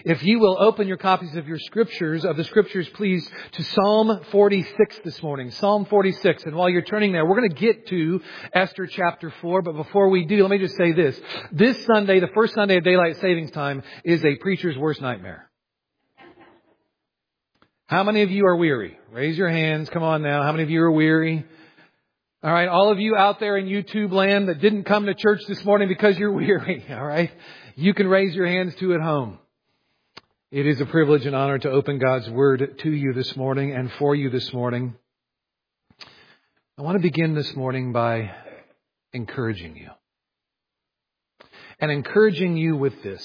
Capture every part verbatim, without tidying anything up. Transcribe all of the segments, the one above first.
If you will open your copies of your scriptures, of the scriptures, please, to Psalm forty-six this morning. Psalm forty-six. And while you're turning there, we're going to get to Esther chapter four. But before we do, let me just say this. This Sunday, the first Sunday of Daylight Savings Time, is a preacher's worst nightmare. How many of you are weary? Raise your hands. Come on now. How many of you are weary? All right. All of you out there in YouTube land that didn't come to church this morning because you're weary. All right. You can raise your hands too at home. It is a privilege and honor to open God's Word to you this morning and for you this morning. I want to begin this morning by encouraging you. And encouraging you with this.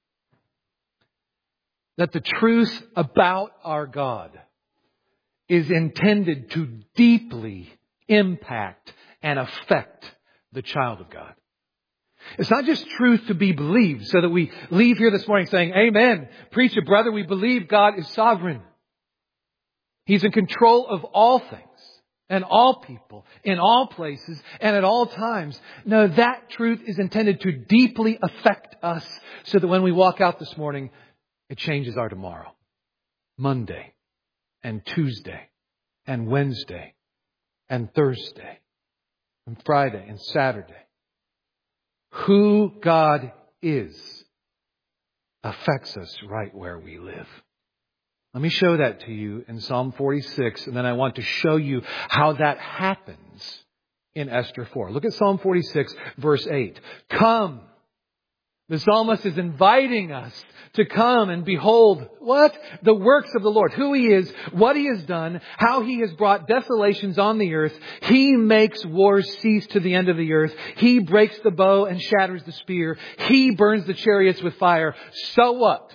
That the truth about our God is intended to deeply impact and affect the child of God. It's not just truth to be believed so that we leave here this morning saying, Amen. Preacher, brother, we believe God is sovereign. He's in control of all things and all people in all places and at all times. No, that truth is intended to deeply affect us so that when we walk out this morning, it changes our tomorrow. Monday and Tuesday and Wednesday and Thursday and Friday and Saturday. Who God is affects us right where we live. Let me show that to you in Psalm forty-six, and then I want to show you how that happens in Esther four. Look at Psalm forty-six, verse eight. Come. The psalmist is inviting us to come and behold what? The works of the Lord. Who He is, what He has done, how He has brought desolations on the earth. He makes wars cease to the end of the earth. He breaks the bow and shatters the spear. He burns the chariots with fire. So what?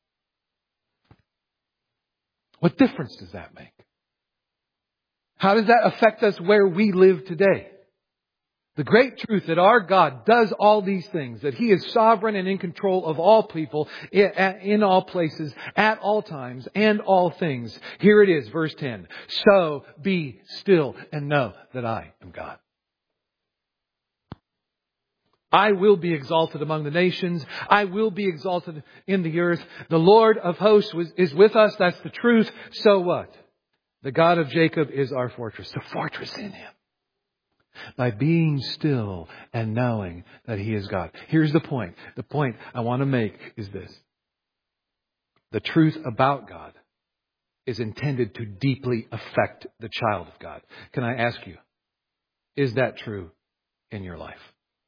What difference does that make? How does that affect us where we live today? The great truth that our God does all these things, that He is sovereign and in control of all people, in all places, at all times, and all things. Here it is, verse ten. So be still and know that I am God. I will be exalted among the nations. I will be exalted in the earth. The Lord of hosts is with us. That's the truth. So what? The God of Jacob is our fortress. The fortress in Him. By being still and knowing that He is God. Here's the point. The point I want to make is this. The truth about God is intended to deeply affect the child of God. Can I ask you, is that true in your life?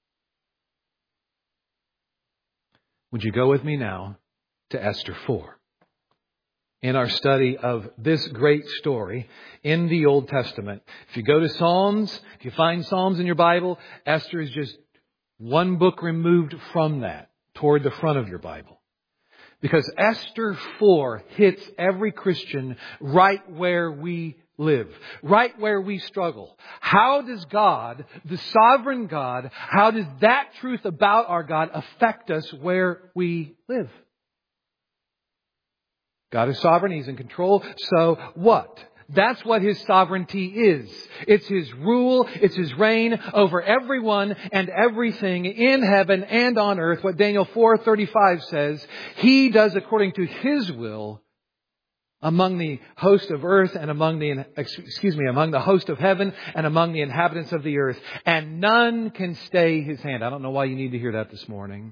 Would you go with me now to Esther four? In our study of this great story in the Old Testament. If you go to Psalms, if you find Psalms in your Bible, Esther is just one book removed from that toward the front of your Bible. Because Esther four hits every Christian right where we live, right where we struggle. How does God, the sovereign God, how does that truth about our God affect us where we live? God is sovereign. He's in control. So what? That's what His sovereignty is. It's His rule. It's His reign over everyone and everything in heaven and on earth. What Daniel four thirty-five says, He does according to His will among the host of earth and among the, excuse me, among the host of heaven and among the inhabitants of the earth. And none can stay His hand. I don't know why you need to hear that this morning.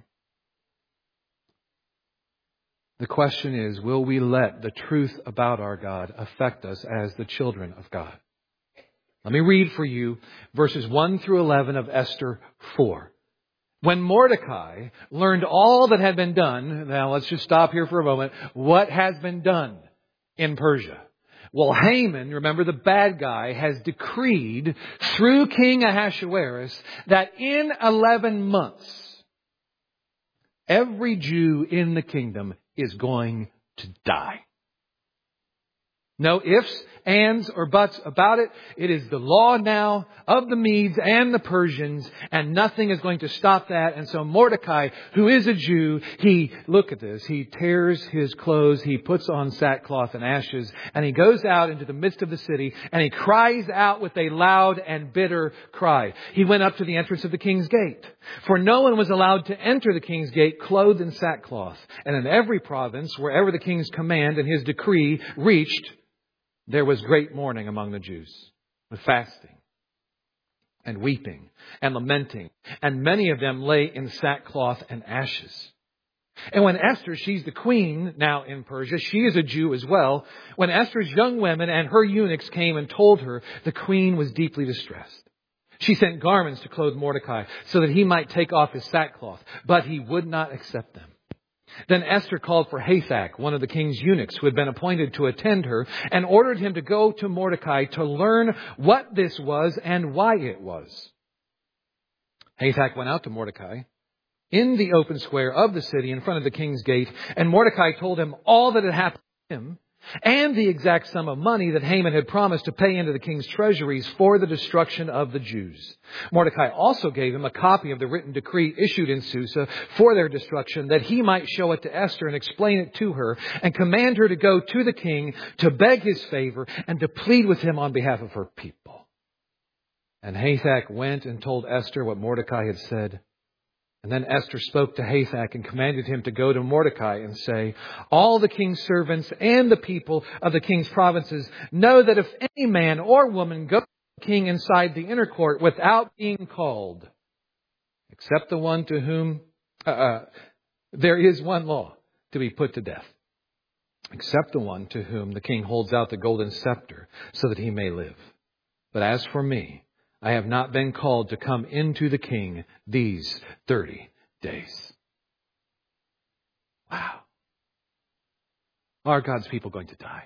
The question is, will we let the truth about our God affect us as the children of God? Let me read for you verses one through eleven of Esther four. When Mordecai learned all that had been done, now let's just stop here for a moment. What has been done in Persia? Well, Haman, remember the bad guy, has decreed through King Ahasuerus that in eleven months, every Jew in the kingdom is going to die. No ifs, ands, or buts about it. It is the law now of the Medes and the Persians, and nothing is going to stop that. And so Mordecai, who is a Jew, he, look at this, he tears his clothes, he puts on sackcloth and ashes, and he goes out into the midst of the city, and he cries out with a loud and bitter cry. He went up to the entrance of the king's gate, for no one was allowed to enter the king's gate clothed in sackcloth. And in every province, wherever the king's command and his decree reached, there was great mourning among the Jews, with fasting and weeping and lamenting. And many of them lay in sackcloth and ashes. And when Esther, she's the queen now in Persia, she is a Jew as well. When Esther's young women and her eunuchs came and told her, the queen was deeply distressed. She sent garments to clothe Mordecai so that he might take off his sackcloth, but he would not accept them. Then Esther called for Hathach, one of the king's eunuchs who had been appointed to attend her, and ordered him to go to Mordecai to learn what this was and why it was. Hathach went out to Mordecai in the open square of the city in front of the king's gate, and Mordecai told him all that had happened to him and the exact sum of money that Haman had promised to pay into the king's treasuries for the destruction of the Jews. Mordecai also gave him a copy of the written decree issued in Susa for their destruction, that he might show it to Esther and explain it to her, and command her to go to the king to beg his favor and to plead with him on behalf of her people. And Hathach went and told Esther what Mordecai had said. And then Esther spoke to Hathach and commanded him to go to Mordecai and say, all the king's servants and the people of the king's provinces know that if any man or woman goes to the king inside the inner court without being called, except the one to whom uh, uh, there is one law, to be put to death, except the one to whom the king holds out the golden scepter so that he may live. But as for me, I have not been called to come into the king these thirty days. Wow. Are God's people going to die?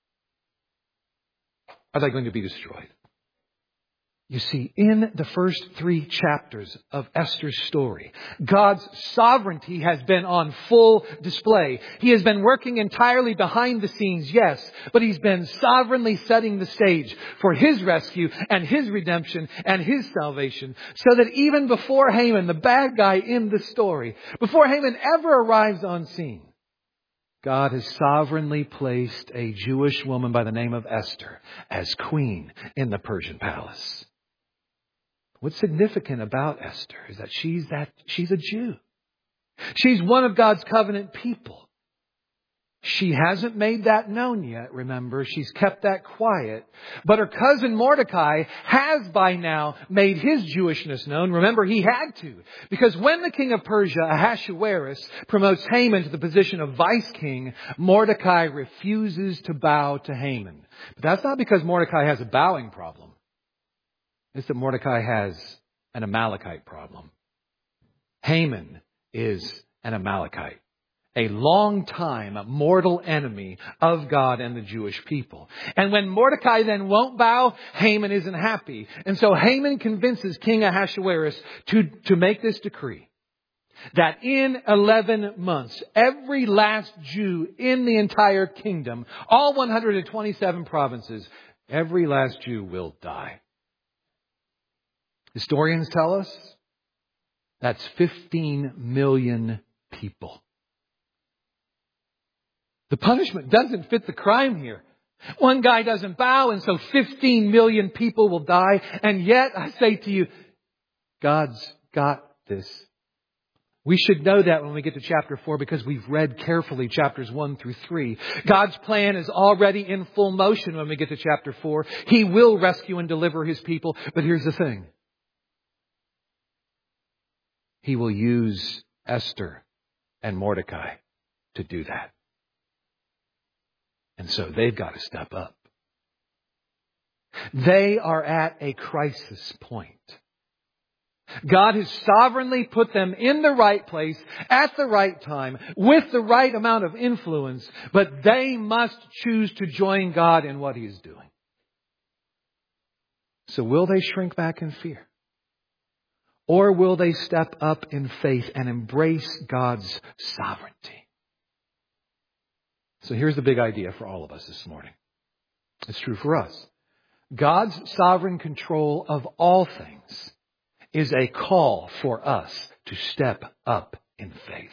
Are they going to be destroyed? You see, in the first three chapters of Esther's story, God's sovereignty has been on full display. He has been working entirely behind the scenes, yes, but He's been sovereignly setting the stage for His rescue and His redemption and His salvation, so that even before Haman, the bad guy in the story, before Haman ever arrives on scene, God has sovereignly placed a Jewish woman by the name of Esther as queen in the Persian palace. What's significant about Esther is that she's that she's a Jew. She's one of God's covenant people. She hasn't made that known yet, remember. She's kept that quiet. But her cousin Mordecai has by now made his Jewishness known. Remember, he had to. Because when the king of Persia, Ahasuerus, promotes Haman to the position of vice king, Mordecai refuses to bow to Haman. But that's not because Mordecai has a bowing problem. It's that Mordecai has an Amalekite problem. Haman is an Amalekite, a long-time mortal enemy of God and the Jewish people. And when Mordecai then won't bow, Haman isn't happy. And so Haman convinces King Ahasuerus to, to make this decree, that in eleven months, every last Jew in the entire kingdom, all one hundred twenty-seven provinces, every last Jew will die. Historians tell us that's fifteen million people. The punishment doesn't fit the crime here. One guy doesn't bow, and so fifteen million people will die. And yet, I say to you, God's got this. We should know that when we get to chapter four, because we've read carefully chapters one through three. God's plan is already in full motion when we get to chapter four. He will rescue and deliver His people. But here's the thing. He will use Esther and Mordecai to do that. And so they've got to step up. They are at a crisis point. God has sovereignly put them in the right place at the right time with the right amount of influence, but they must choose to join God in what He is doing. So will they shrink back in fear? Or will they step up in faith and embrace God's sovereignty? So here's the big idea for all of us this morning. It's true for us. God's sovereign control of all things is a call for us to step up in faith.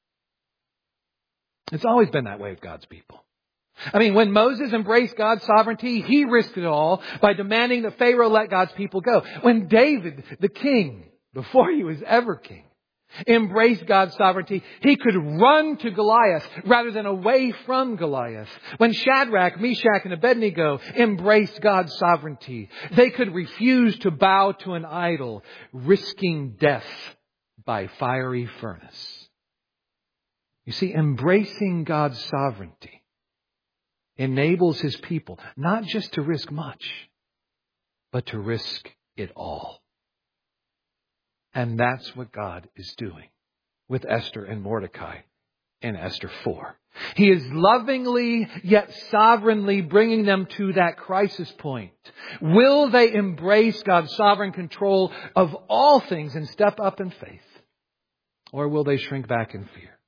It's always been that way with God's people. I mean, when Moses embraced God's sovereignty, he risked it all by demanding that Pharaoh let God's people go. When David, the king, before he was ever king, embraced God's sovereignty, he could run to Goliath rather than away from Goliath. When Shadrach, Meshach, and Abednego embraced God's sovereignty, they could refuse to bow to an idol, risking death by fiery furnace. You see, embracing God's sovereignty enables His people not just to risk much, but to risk it all. And that's what God is doing with Esther and Mordecai in Esther four. He is lovingly yet sovereignly bringing them to that crisis point. Will they embrace God's sovereign control of all things and step up in faith? Or will they shrink back in fear?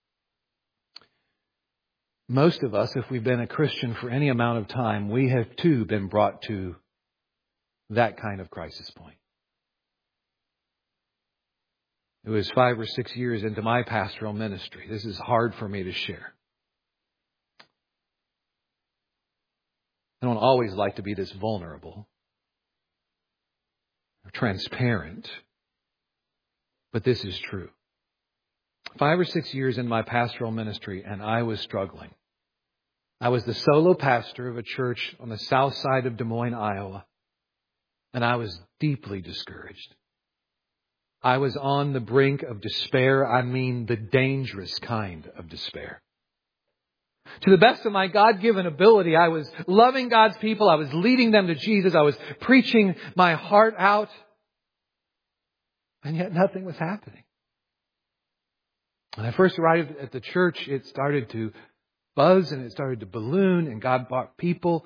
Most of us, if we've been a Christian for any amount of time, we have too been brought to that kind of crisis point. It was five or six years into my pastoral ministry. This is hard for me to share. I don't always like to be this vulnerable or transparent, but this is true. Five or six years in my pastoral ministry, and I was struggling. I was the solo pastor of a church on the south side of Des Moines, Iowa, and I was deeply discouraged. I was on the brink of despair. I mean, the dangerous kind of despair. To the best of my God-given ability, I was loving God's people. I was leading them to Jesus. I was preaching my heart out. And yet nothing was happening. When I first arrived at the church, it started to buzz and it started to balloon, and God brought people.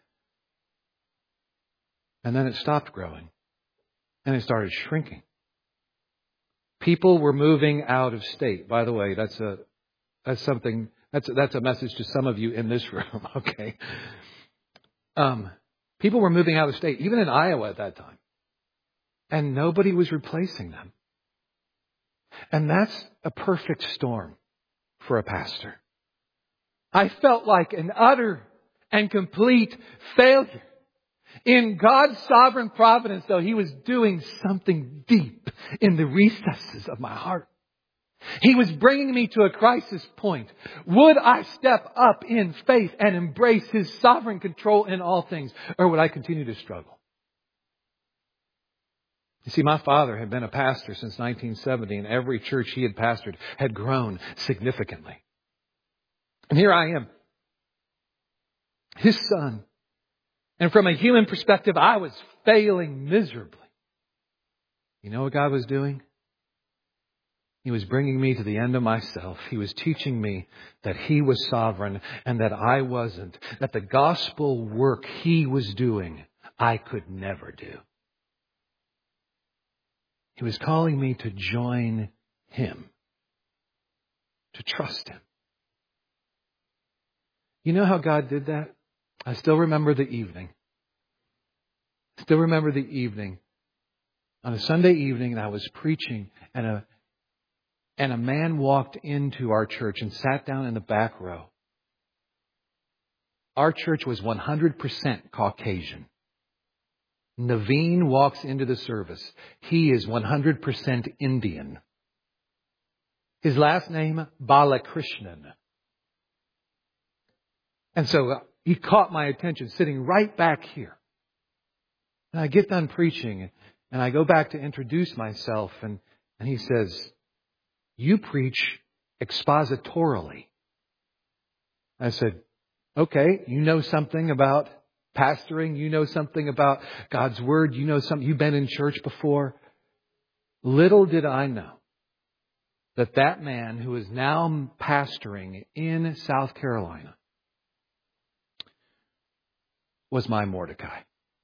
And then it stopped growing. And it started shrinking. People were moving out of state. By the way, that's a that's something that's a, that's a message to some of you in this room. Okay, um, people were moving out of state, even in Iowa at that time, and nobody was replacing them. And that's a perfect storm for a pastor. I felt like an utter and complete failure. In God's sovereign providence, though, He was doing something deep in the recesses of my heart. He was bringing me to a crisis point. Would I step up in faith and embrace His sovereign control in all things, or would I continue to struggle? You see, my father had been a pastor since nineteen seventy, and every church he had pastored had grown significantly. And here I am, his son. And from a human perspective, I was failing miserably. You know what God was doing? He was bringing me to the end of myself. He was teaching me that He was sovereign and that I wasn't. That the gospel work He was doing, I could never do. He was calling me to join Him, to trust Him. You know how God did that? I still remember the evening. Still remember the evening. On a Sunday evening, and I was preaching, and a and a man walked into our church and sat down in the back row. Our church was one hundred percent Caucasian. Naveen walks into the service. He is one hundred percent Indian. His last name, Balakrishnan. And so he caught my attention sitting right back here. And I get done preaching and I go back to introduce myself, and, and he says, "You preach expositorily." I said, "Okay, you know something about pastoring. You know something about God's Word. You know something. You've been in church before." Little did I know that that man who is now pastoring in South Carolina was my Mordecai.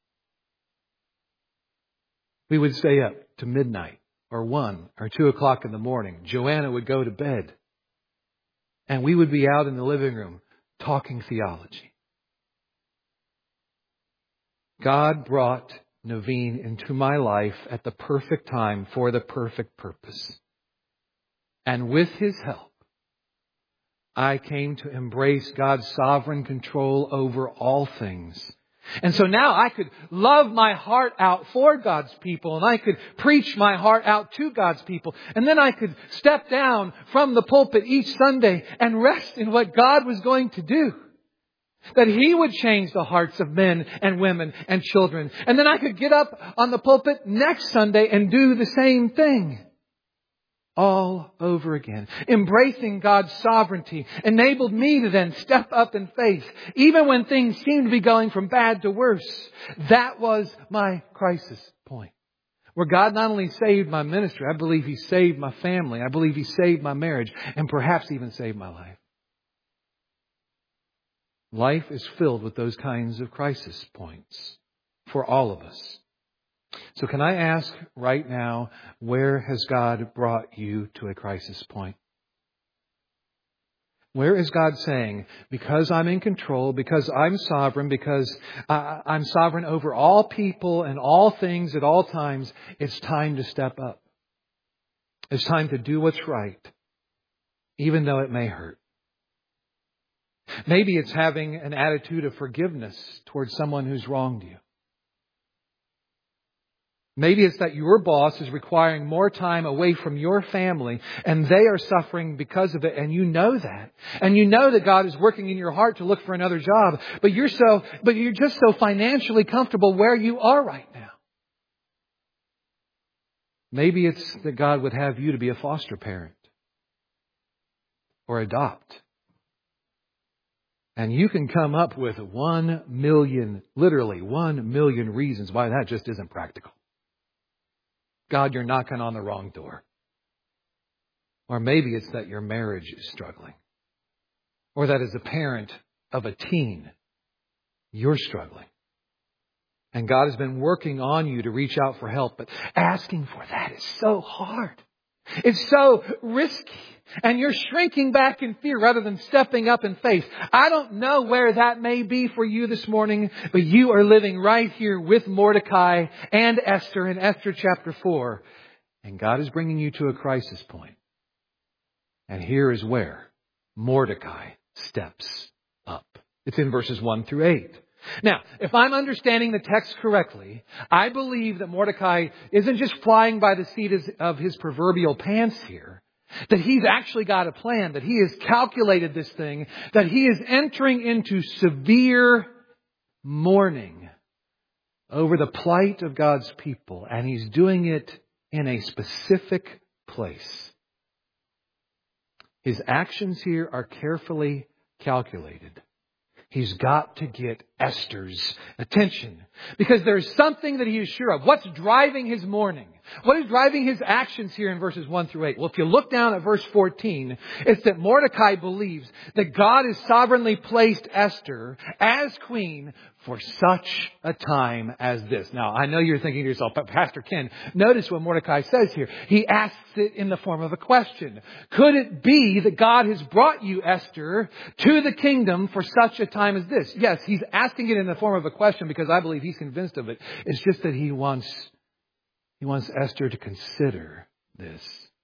We would stay up to midnight or one or two o'clock in the morning. Joanna would go to bed. And we would be out in the living room talking theology. God brought Naveen into my life at the perfect time for the perfect purpose. And with His help, I came to embrace God's sovereign control over all things. And so now I could love my heart out for God's people, and I could preach my heart out to God's people. And then I could step down from the pulpit each Sunday and rest in what God was going to do. That He would change the hearts of men and women and children. And then I could get up on the pulpit next Sunday and do the same thing. All over again. Embracing God's sovereignty enabled me to then step up in faith. Even when things seemed to be going from bad to worse. That was my crisis point. Where God not only saved my ministry, I believe He saved my family. I believe He saved my marriage. And perhaps even saved my life. Life is filled with those kinds of crisis points for all of us. So can I ask right now, where has God brought you to a crisis point? Where is God saying, because I'm in control, because I'm sovereign, because I, I'm sovereign over all people and all things at all times, it's time to step up. It's time to do what's right, even though it may hurt. Maybe it's having an attitude of forgiveness towards someone who's wronged you. Maybe it's that your boss is requiring more time away from your family and they are suffering because of it, and you know that. And you know that God is working in your heart to look for another job, but you're so but you're just so financially comfortable where you are right now. Maybe it's that God would have you to be a foster parent or adopt. And you can come up with one million, literally one million reasons why that just isn't practical. God, you're knocking on the wrong door. Or maybe it's that your marriage is struggling. Or that as a parent of a teen, you're struggling. And God has been working on you to reach out for help. But asking for that is so hard. It's so risky. And you're shrinking back in fear rather than stepping up in faith. I don't know where that may be for you this morning, but you are living right here with Mordecai and Esther in Esther chapter four. And God is bringing you to a crisis point. And here is where Mordecai steps up. It's in verses one through eight. Now, if I'm understanding the text correctly, I believe that Mordecai isn't just flying by the seat of his proverbial pants here. That he's actually got a plan, that he has calculated this thing, that he is entering into severe mourning over the plight of God's people. And he's doing it in a specific place. His actions here are carefully calculated. He's got to get Esther's attention because there's something that he is sure of. What's driving his mourning? What is driving his actions here in verses one through eight? Well, if you look down at verse fourteen, it's that Mordecai believes that God has sovereignly placed Esther as queen for such a time as this. Now, I know you're thinking to yourself, but Pastor Ken, notice what Mordecai says here. He asks it in the form of a question. Could it be that God has brought you, Esther, to the kingdom for such a time as this? Yes, he's asking it in the form of a question because I believe he's convinced of it. It's just that he wants, he wants Esther to consider this.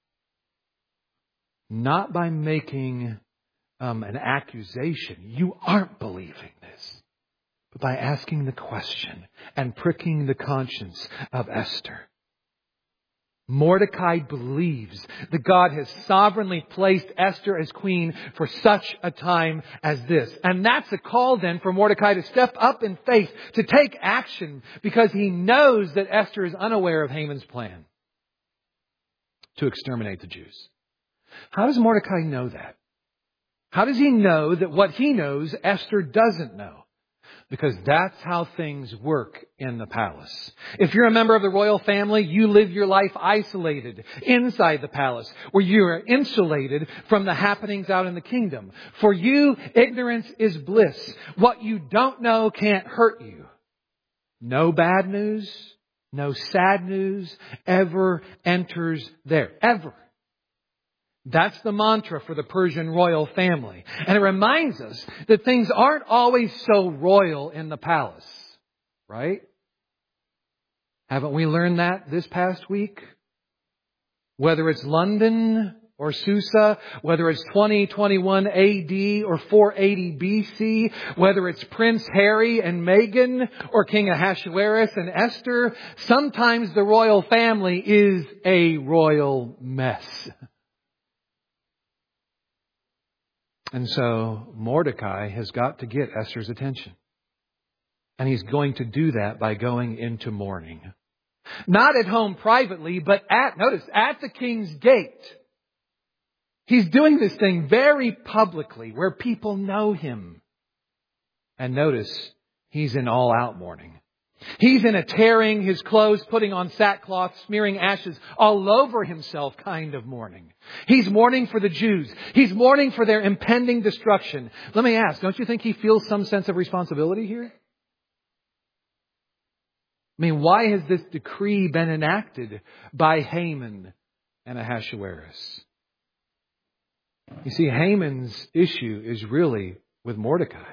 Not by making um, an accusation. You aren't believing this. But by asking the question and pricking the conscience of Esther. Mordecai believes that God has sovereignly placed Esther as queen for such a time as this. And that's a call then for Mordecai to step up in faith, to take action, because he knows that Esther is unaware of Haman's plan to exterminate the Jews. How does Mordecai know that? How does he know that what he knows Esther doesn't know? Because that's how things work in the palace. If you're a member of the royal family, you live your life isolated inside the palace, where you are insulated from the happenings out in the kingdom. For you, ignorance is bliss. What you don't know can't hurt you. No bad news, no sad news ever enters there. Ever. That's the mantra for the Persian royal family. And it reminds us that things aren't always so royal in the palace. right? Haven't we learned that this past week? Whether it's London or Susa, whether it's twenty twenty-one A D or four eighty B C, whether it's Prince Harry and Meghan or King Ahasuerus and Esther, sometimes the royal family is a royal mess. And so Mordecai has got to get Esther's attention. And he's going to do that by going into mourning. Not at home privately, but at, notice, at the king's gate. He's doing this thing very publicly where people know him. And notice, he's in all-out mourning. He's in a tearing his clothes, putting on sackcloth, smearing ashes all over himself kind of mourning. He's mourning for the Jews. He's mourning for their impending destruction. Let me ask, don't you think he feels some sense of responsibility here? I mean, why has this decree been enacted by Haman and Ahasuerus? You see, Haman's issue is really with Mordecai.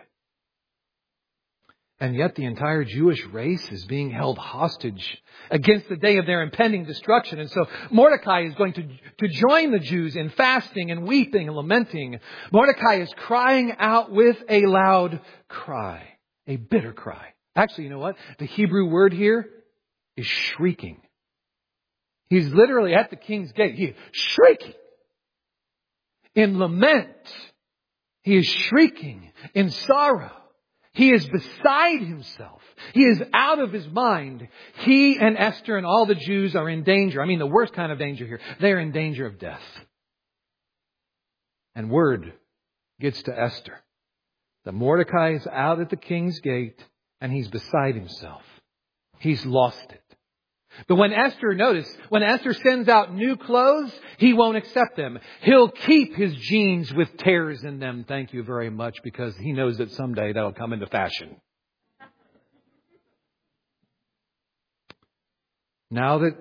And yet the entire Jewish race is being held hostage against the day of their impending destruction. And so Mordecai is going to, to join the Jews in fasting and weeping and lamenting. Mordecai is crying out with a loud cry, a bitter cry. Actually, you know what? The Hebrew word here is shrieking. He's literally at the king's gate. He is shrieking. In lament. He is shrieking in sorrow. He is beside himself. He is out of his mind. He and Esther and all the Jews are in danger. I mean, the worst kind of danger here. They're in danger of death. And word gets to Esther that Mordecai is out at the king's gate and he's beside himself. He's lost it. But when Esther, notice, when Esther sends out new clothes, he won't accept them. He'll keep his jeans with tears in them, thank you very much, because he knows that someday that'll come into fashion. Now that,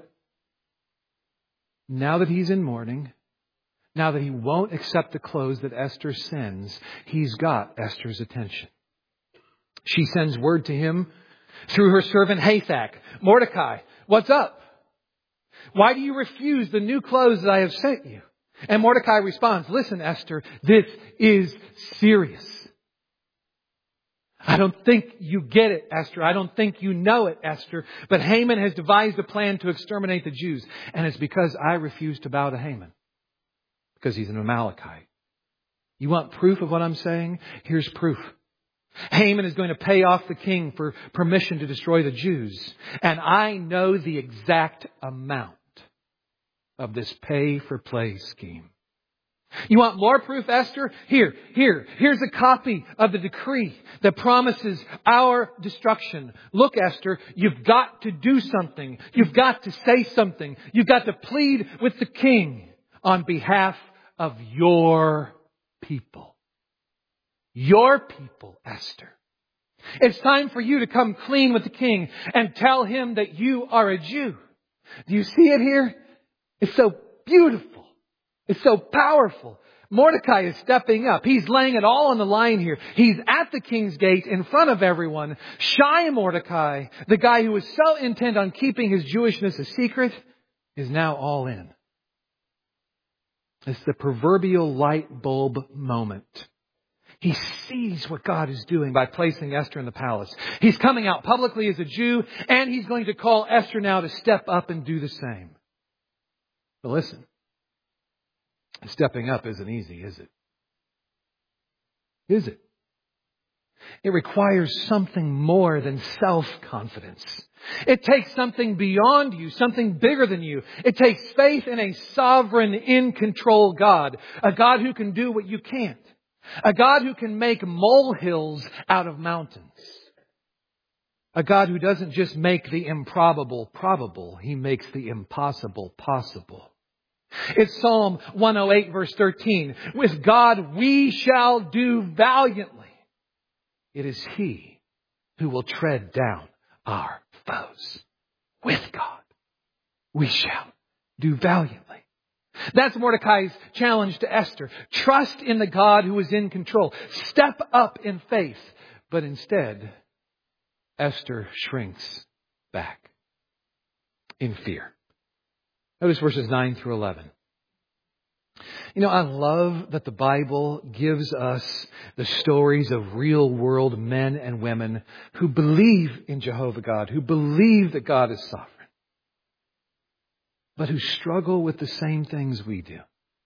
now that he's in mourning, now that he won't accept the clothes that Esther sends, he's got Esther's attention. She sends word to him through her servant Hathach. Mordecai, what's up? Why do you refuse the new clothes that I have sent you? And Mordecai responds, listen, Esther, this is serious. I don't think you get it, Esther. I don't think you know it, Esther. But Haman has devised a plan to exterminate the Jews. And it's because I refuse to bow to Haman. Because he's an Amalekite. You want proof of what I'm saying? Here's proof. Haman is going to pay off the king for permission to destroy the Jews. And I know the exact amount of this pay-for-play scheme. You want more proof, Esther? Here, here, here's a copy of the decree that promises our destruction. Look, Esther, you've got to do something. You've got to say something. You've got to plead with the king on behalf of your people. Your people, Esther. It's time for you to come clean with the king and tell him that you are a Jew. Do you see it here? It's so beautiful. It's so powerful. Mordecai is stepping up. He's laying it all on the line here. He's at the king's gate in front of everyone. Shy Mordecai, the guy who was so intent on keeping his Jewishness a secret, is now all in. It's the proverbial light bulb moment. He sees what God is doing by placing Esther in the palace. He's coming out publicly as a Jew, and he's going to call Esther now to step up and do the same. But listen, stepping up isn't easy, is it? Is it? It requires something more than self-confidence. It takes something beyond you, something bigger than you. It takes faith in a sovereign, in-control God, a God who can do what you can't. A God who can make molehills out of mountains. A God who doesn't just make the improbable probable. He makes the impossible possible. It's Psalm one oh eight verse thirteen. With God we shall do valiantly. It is He who will tread down our foes. With God we shall do valiantly. That's Mordecai's challenge to Esther. Trust in the God who is in control. Step up in faith. But instead, Esther shrinks back in fear. Notice verses nine through eleven. You know, I love that the Bible gives us the stories of real world men and women who believe in Jehovah God, who believe that God is sovereign, but who struggle with the same things we do.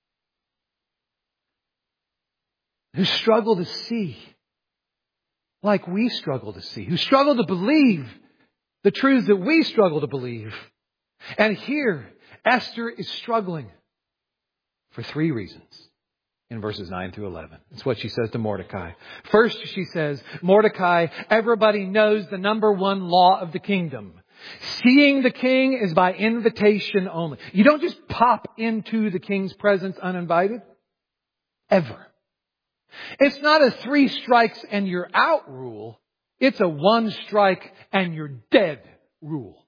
Who struggle to see like we struggle to see, who struggle to believe the truths that we struggle to believe. And here, Esther is struggling for three reasons in verses nine through eleven. It's what she says to Mordecai. First, she says, Mordecai, everybody knows the number one law of the kingdom. Seeing the king is by invitation only. You don't just pop into the king's presence uninvited. Ever. It's not a three strikes and you're out rule. It's a one strike and you're dead rule.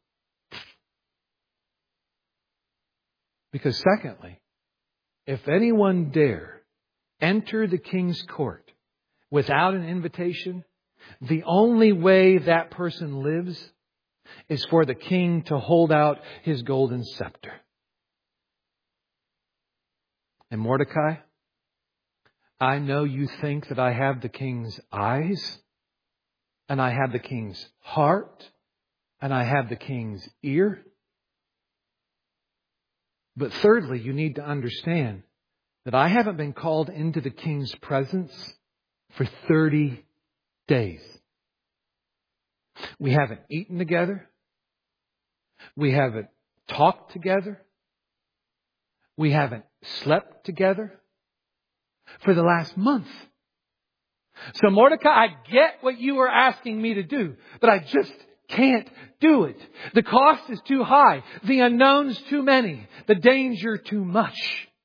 Because secondly, if anyone dare enter the king's court without an invitation, the only way that person lives is for the king to hold out his golden scepter. And Mordecai, I know you think that I have the king's eyes, and I have the king's heart, and I have the king's ear. But thirdly, you need to understand that I haven't been called into the king's presence for thirty days. We haven't eaten together. We haven't talked together. We haven't slept together for the last month. So Mordecai, I get what you are asking me to do, but I just can't do it. The cost is too high. The unknowns too many. The danger too much.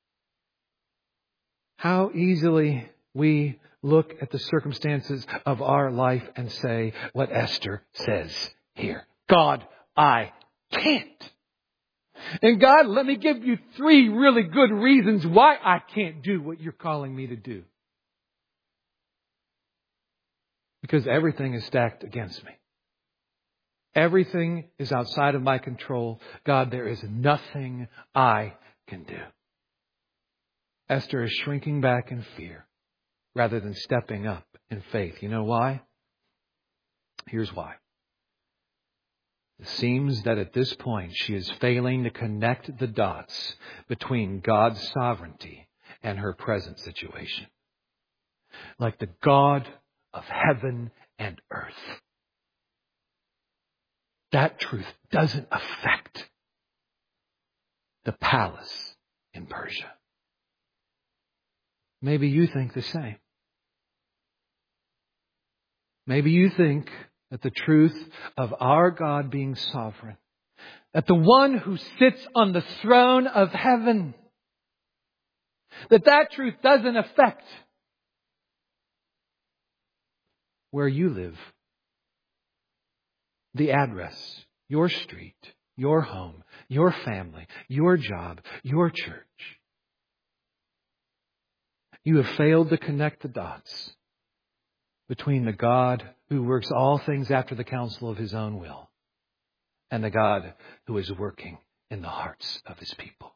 How easily we look at the circumstances of our life and say what Esther says here. God, I can't. And God, let me give you three really good reasons why I can't do what you're calling me to do. Because everything is stacked against me. Everything is outside of my control. God, there is nothing I can do. Esther is shrinking back in fear rather than stepping up in faith. You know why? Here's why. It seems that at this point she is failing to connect the dots between God's sovereignty and her present situation. Like the God of heaven and earth. That truth doesn't affect the palace in Persia. Maybe you think the same. Maybe you think that the truth of our God being sovereign, that the one who sits on the throne of heaven, that that truth doesn't affect where you live, the address, your street, your home, your family, your job, your church. You have failed to connect the dots between the God who works all things after the counsel of His own will and the God who is working in the hearts of His people.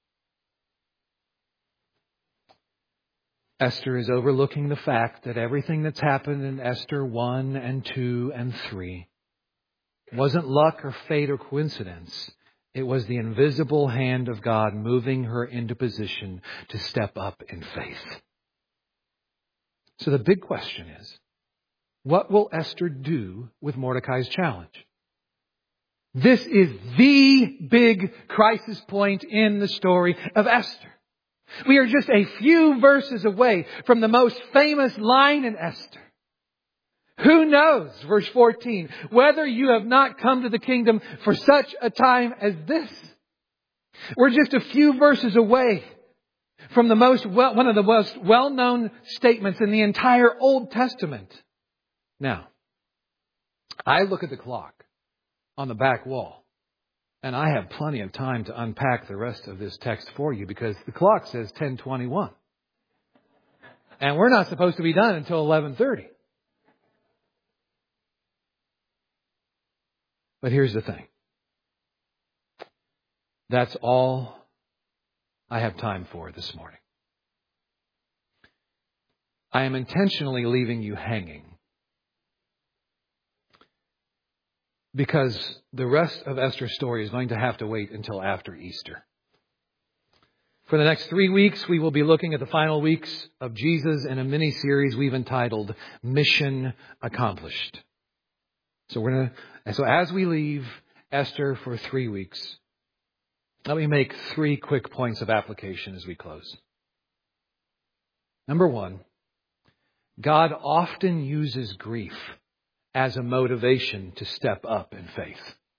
Esther is overlooking the fact that everything that's happened in Esther one and two and three wasn't luck or fate or coincidence. It was the invisible hand of God moving her into position to step up in faith. So the big question is, what will Esther do with Mordecai's challenge? This is the big crisis point in the story of Esther. We are just a few verses away from the most famous line in Esther. Who knows, verse fourteen, whether you have not come to the kingdom for such a time as this? We're just a few verses away from the most well, one of the most well-known statements in the entire Old Testament. Now, I look at the clock on the back wall, and I have plenty of time to unpack the rest of this text for you because the clock says ten twenty-one. And we're not supposed to be done until eleven thirty. But here's the thing. That's all I have time for this morning. I am intentionally leaving you hanging because the rest of Esther's story is going to have to wait until after Easter. For the next three weeks, we will be looking at the final weeks of Jesus in a mini-series we've entitled Mission Accomplished. So we're going to, so as we leave Esther for three weeks, let me make three quick points of application as we close. Number one, God often uses grief as a motivation to step up in faith.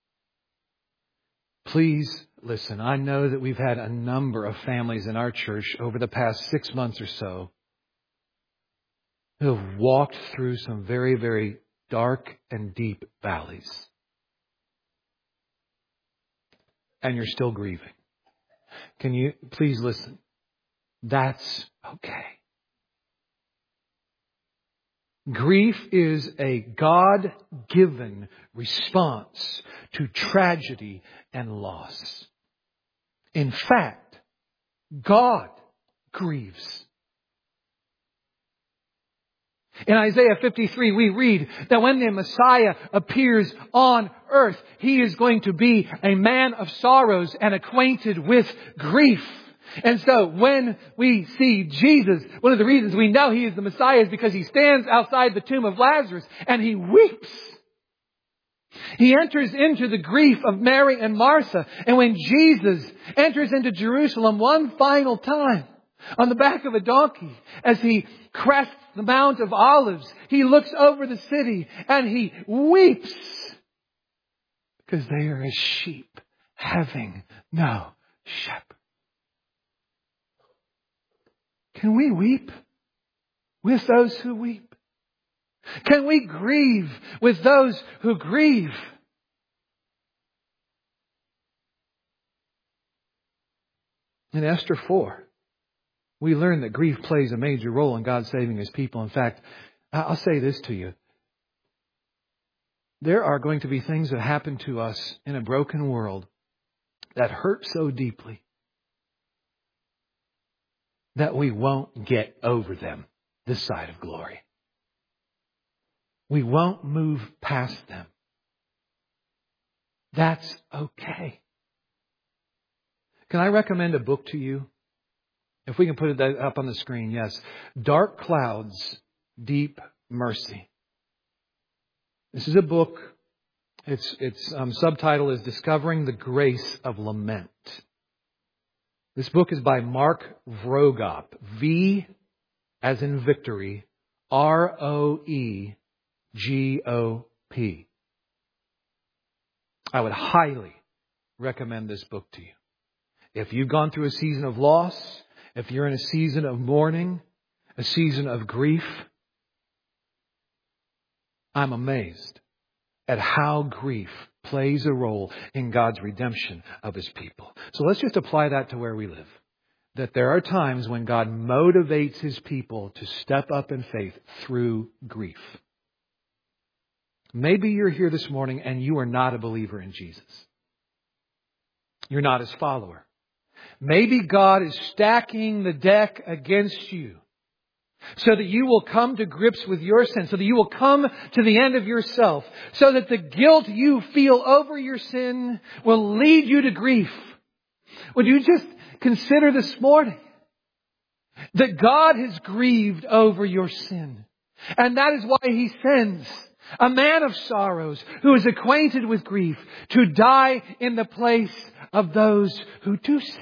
Please listen, I know that we've had a number of families in our church over the past six months or so who have walked through some very, very dark and deep valleys. And you're still grieving. Can you please listen? That's okay. Grief is a God-given response to tragedy and loss. In fact, God grieves. In Isaiah fifty-three, we read that when the Messiah appears on earth, He is going to be a man of sorrows and acquainted with grief. And so when we see Jesus, one of the reasons we know He is the Messiah is because He stands outside the tomb of Lazarus and He weeps. He enters into the grief of Mary and Martha. And when Jesus enters into Jerusalem one final time on the back of a donkey, as He crests the Mount of Olives, He looks over the city and He weeps because they are as sheep having no shepherd. Can we weep with those who weep? Can we grieve with those who grieve? In Esther four, we learn that grief plays a major role in God saving His people. In fact, I'll say this to you. There are going to be things that happen to us in a broken world that hurt so deeply that we won't get over them this side of glory. We won't move past them. That's okay. Can I recommend a book to you? If we can put it up on the screen, yes. Dark Clouds, Deep Mercy. This is a book. Its its um, subtitle is Discovering the Grace of Lament. This book is by Mark Vroegop. V as in victory. R O E G O P. I would highly recommend this book to you. If you've gone through a season of loss, if you're in a season of mourning, a season of grief, I'm amazed at how grief plays a role in God's redemption of His people. So let's just apply that to where we live. That there are times when God motivates His people to step up in faith through grief. Maybe you're here this morning and you are not a believer in Jesus. You're not His follower. Maybe God is stacking the deck against you so that you will come to grips with your sin, so that you will come to the end of yourself, so that the guilt you feel over your sin will lead you to grief. Would you just consider this morning that God has grieved over your sin? And that is why He sends a man of sorrows who is acquainted with grief to die in the place of those who do sin.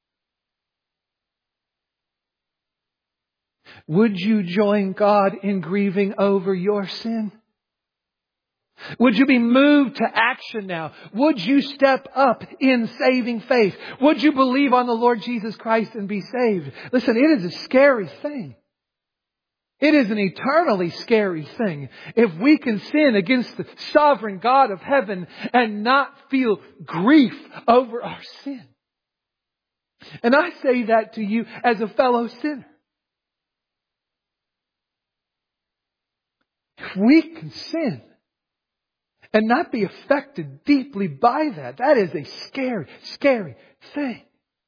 Would you join God in grieving over your sin? Would you be moved to action now? Would you step up in saving faith? Would you believe on the Lord Jesus Christ and be saved? Listen, it is a scary thing. It is an eternally scary thing if we can sin against the sovereign God of heaven and not feel grief over our sin. And I say that to you as a fellow sinner. If we can sin and not be affected deeply by that. That is a scary, scary thing.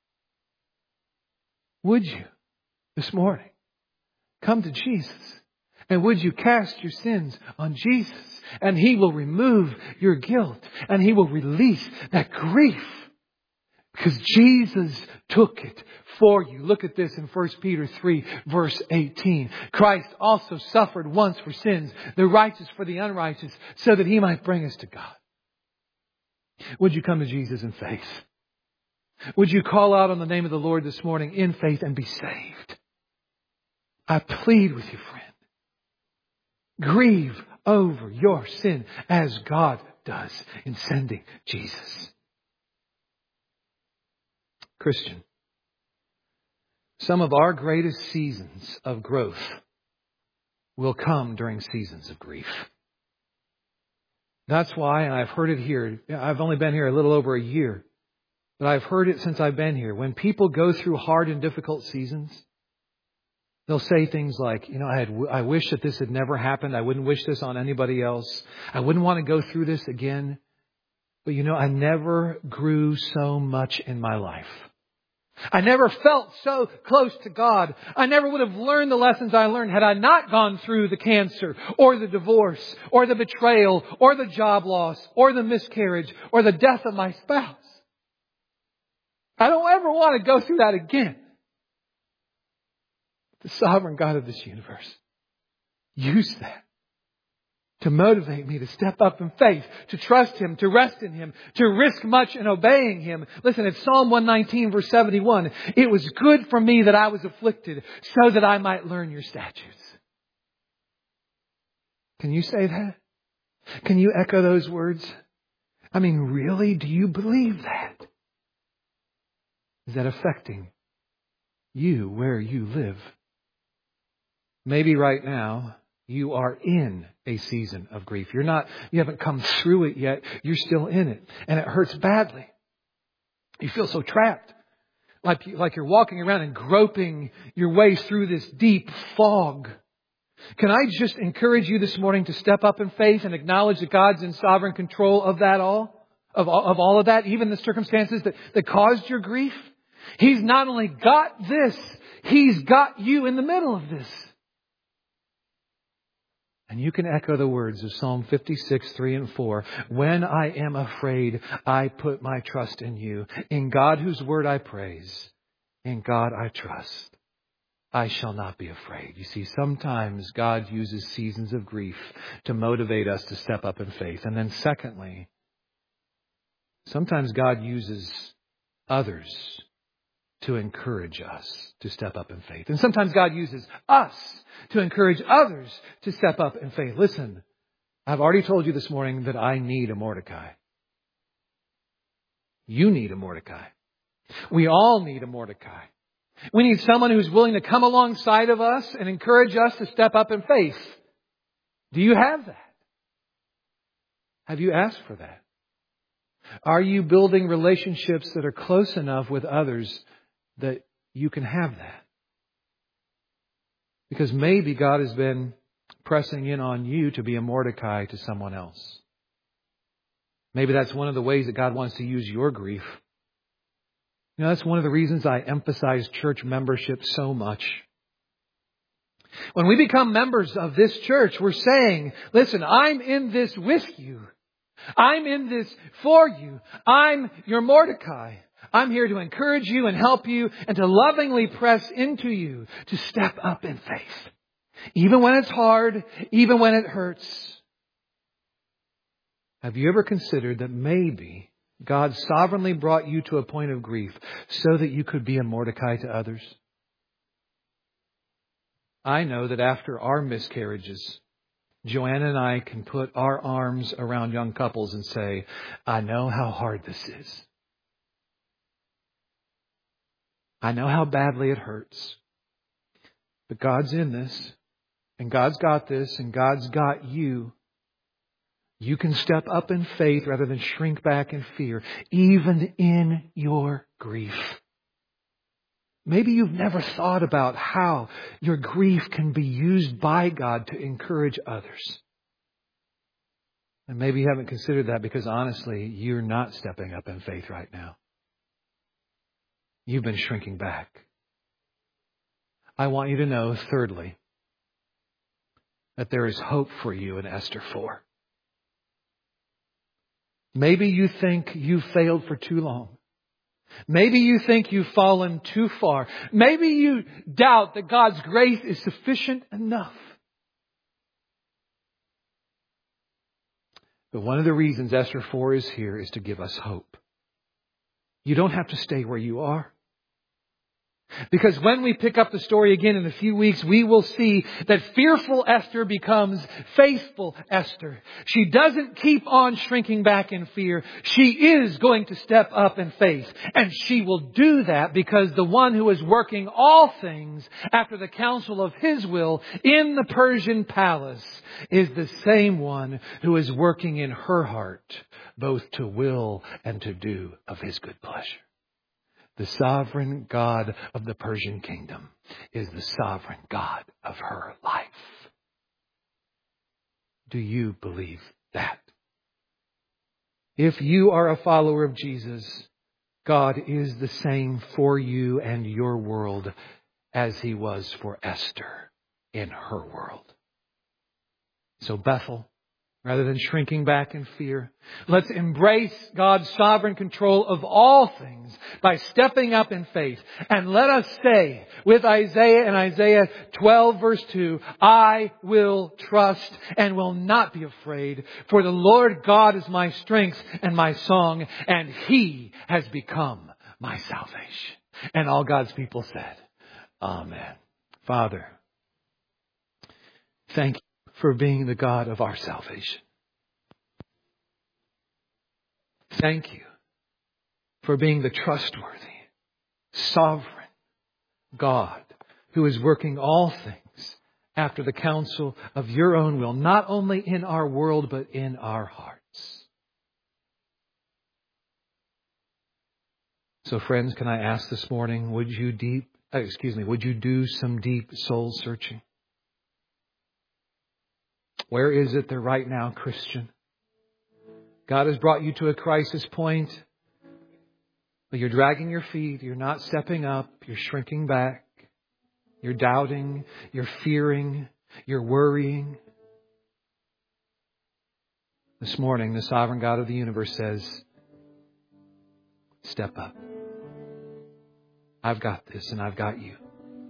Would you, this morning, come to Jesus? And would you cast your sins on Jesus? And He will remove your guilt. And He will release that grief. Because Jesus took it for you. Look at this in First Peter three, verse eighteen. Christ also suffered once for sins, the righteous for the unrighteous, so that He might bring us to God. Would you come to Jesus in faith? Would you call out on the name of the Lord this morning in faith and be saved? I plead with you, friend. Grieve over your sin as God does in sending Jesus. Christian, some of our greatest seasons of growth will come during seasons of grief. That's why, and I've heard it here, I've only been here a little over a year, but I've heard it since I've been here. When people go through hard and difficult seasons, they'll say things like, you know, I, had, I wish that this had never happened. I wouldn't wish this on anybody else. I wouldn't want to go through this again. But you know, I never grew so much in my life. I never felt so close to God. I never would have learned the lessons I learned had I not gone through the cancer or the divorce or the betrayal or the job loss or the miscarriage or the death of my spouse. I don't ever want to go through that again. The sovereign God of this universe used that to motivate me to step up in faith, to trust Him, to rest in Him, to risk much in obeying Him. Listen, it's Psalm one nineteen, verse seventy-one. It was good for me that I was afflicted so that I might learn your statutes. Can you say that? Can you echo those words? I mean, really? Do you believe that? Is that affecting you where you live? Maybe right now you are in a season of grief. You're not, you haven't come through it yet. You're still in it. And it hurts badly. You feel so trapped. Like, like you're walking around and groping your way through this deep fog. Can I just encourage you this morning to step up in faith and acknowledge that God's in sovereign control of that all? Of all of, all of that? Even the circumstances that, that caused your grief? He's not only got this, He's got you in the middle of this. And you can echo the words of Psalm fifty-six, three and four. When I am afraid, I put my trust in you. In God whose word I praise. In God I trust. I shall not be afraid. You see, sometimes God uses seasons of grief to motivate us to step up in faith. And then secondly, sometimes God uses others to encourage us to step up in faith. And sometimes God uses us to encourage others to step up in faith. Listen, I've already told you this morning that I need a Mordecai. You need a Mordecai. We all need a Mordecai. We need someone who's willing to come alongside of us and encourage us to step up in faith. Do you have that? Have you asked for that? Are you building relationships that are close enough with others that you can have that? Because maybe God has been pressing in on you to be a Mordecai to someone else. Maybe that's one of the ways that God wants to use your grief. You know, that's one of the reasons I emphasize church membership so much. When we become members of this church, we're saying, listen, I'm in this with you. I'm in this for you. I'm your Mordecai. I'm here to encourage you and help you and to lovingly press into you to step up in faith. Even when it's hard, even when it hurts. Have you ever considered that maybe God sovereignly brought you to a point of grief so that you could be a Mordecai to others? I know that after our miscarriages, Joanna and I can put our arms around young couples and say, I know how hard this is. I know how badly it hurts. But God's in this, and God's got this, and God's got you. You can step up in faith rather than shrink back in fear, even in your grief. Maybe you've never thought about how your grief can be used by God to encourage others. And maybe you haven't considered that because honestly, you're not stepping up in faith right now. You've been shrinking back. I want you to know, thirdly, that there is hope for you in Esther four. Maybe you think you've failed for too long. Maybe you think you've fallen too far. Maybe you doubt that God's grace is sufficient enough. But one of the reasons Esther four is here is to give us hope. You don't have to stay where you are. Because when we pick up the story again in a few weeks, we will see that fearful Esther becomes faithful Esther. She doesn't keep on shrinking back in fear. She is going to step up in faith. And she will do that because the one who is working all things after the counsel of His will in the Persian palace is the same one who is working in her heart, both to will and to do of His good pleasure. The sovereign God of the Persian kingdom is the sovereign God of her life. Do you believe that? If you are a follower of Jesus, God is the same for you and your world as He was for Esther in her world. So Bethel, rather than shrinking back in fear, let's embrace God's sovereign control of all things by stepping up in faith. And let us say with Isaiah in Isaiah twelve verse two, I will trust and will not be afraid, for the Lord God is my strength and my song, and He has become my salvation. And all God's people said, Amen. Father, thank you for being the God of our salvation. Thank you for being the trustworthy, sovereign God who is working all things after the counsel of your own will, not only in our world, but in our hearts. So friends, can I ask this morning, would you deep, excuse me, would you do some deep soul searching? Where is it that right now, Christian, God has brought you to a crisis point, but you're dragging your feet, you're not stepping up, you're shrinking back, you're doubting, you're fearing, you're worrying. This morning, the sovereign God of the universe says, step up. I've got this and I've got you.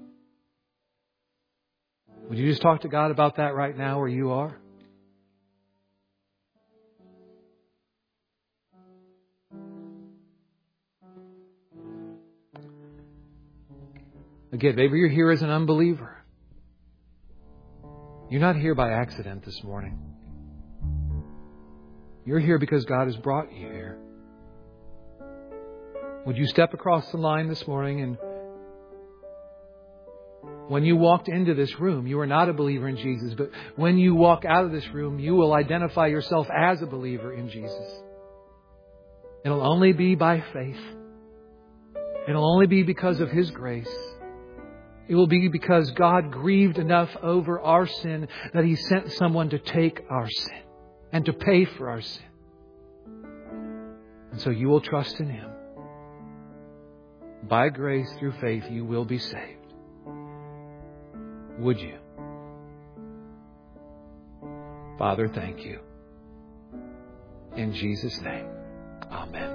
Would you just talk to God about that right now where you are? Again, maybe you're here as an unbeliever. You're not here by accident this morning. You're here because God has brought you here. Would you step across the line this morning and when you walked into this room, you are not a believer in Jesus, but when you walk out of this room, you will identify yourself as a believer in Jesus. It'll only be by faith. It'll only be because of His grace. It will be because God grieved enough over our sin that He sent someone to take our sin and to pay for our sin. And so you will trust in Him. By grace, through faith, you will be saved. Would you? Father, thank you. In Jesus' name, amen.